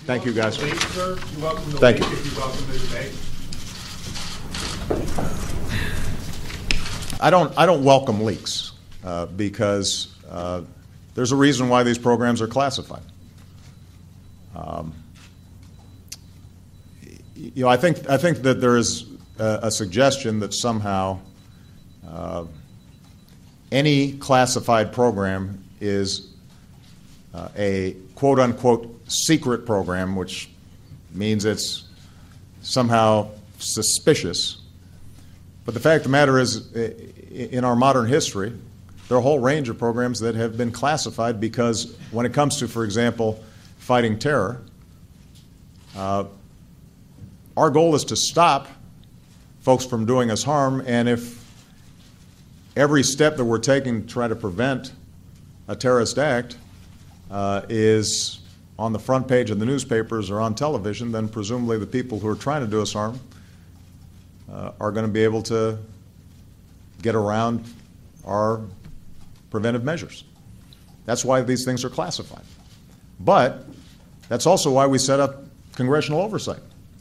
Thank you, guys. You're welcome to Thank leave you. if you welcome the debate. I don't welcome leaks because there's a reason why these programs are classified. I think that there is a suggestion that somehow any classified program is a quote unquote secret program, which means it's somehow suspicious. But the fact of the matter is, in our modern history, there are a whole range of programs that have been classified because when it comes to, for example, fighting terror, our goal is to stop folks from doing us harm, and if every step that we're taking to try to prevent a terrorist act is on the front page of the newspapers or on television, then presumably the people who are trying to do us harm are going to be able to get around our preventive measures. That's why these things are classified. But that's also why we set up congressional oversight.